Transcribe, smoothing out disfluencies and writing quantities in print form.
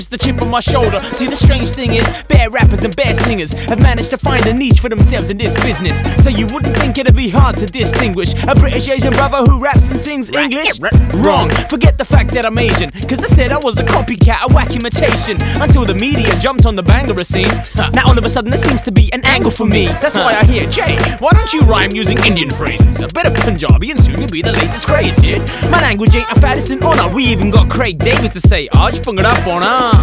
the chip on my shoulder. See, the strange thing is, bare rappers and bare singers have managed to find a niche for themselves in this business. So you wouldn't think it'd be hard to distinguish a British Asian brother who raps and sings English? Wrong, forget the fact that I'm Asian, cause I said I was a copycat, a whack imitation, until the media jumped on the Bangara scene. Now all of a sudden there seems to be an angle for me. That's why I hear, Jay, why don't you rhyme using Indian phrases? A bit of Punjabi and soon you'll be the latest craze, kid. My language ain't a fad, it's an honor. We even got Craig David to say, Aaj Bhangra Pauna.